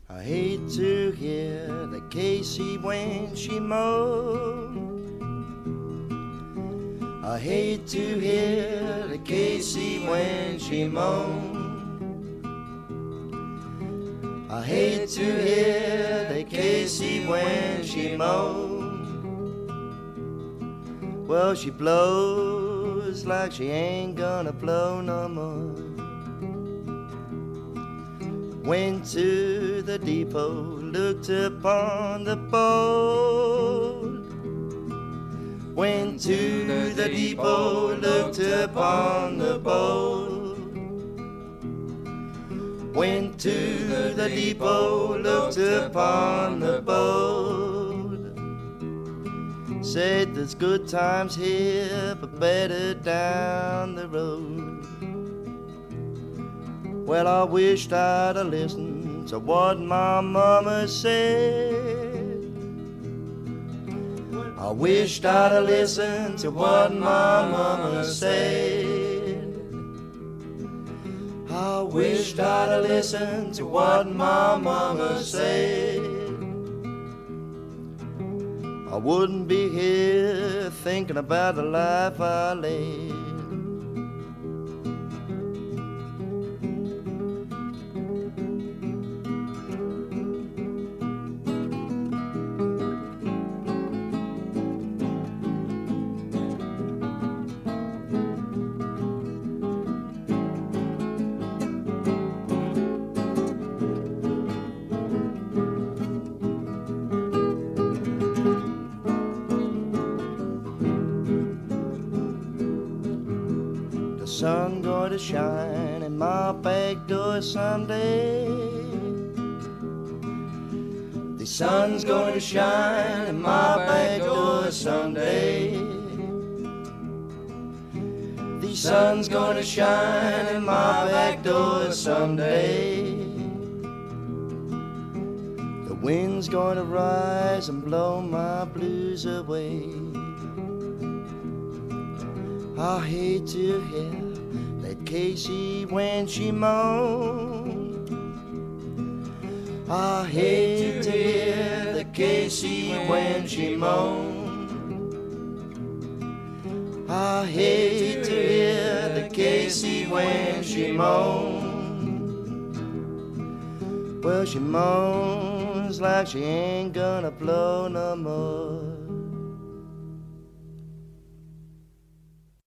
I hate to hear the Casey when she moans. I hate to hear the Casey when she moans. I hate to hear the Casey when she moans. Well, she blows like she ain't gonna blow no more. Went to the depot, looked upon the boat. Went to the depot, looked upon the boat. Went to the depot, looked upon the boat. Said there's good times here, but better down the road. Well, I wished I'd have listened to what my mama said. I wished I'd have listened to what my mama said. I wished I'd have listened to what my mama said. I wouldn't be here thinking about the life I led. The sun going to shine in my back door someday. The sun's going to shine in my back door someday. The sun's going to shine in my back door someday. The wind's going to rise and blow my blues away. I hate to hear that Casey when she moans. I hate to hear the Casey when she moans. I hate to hear the Casey when she moans. Well, she moans like she ain't gonna blow no more.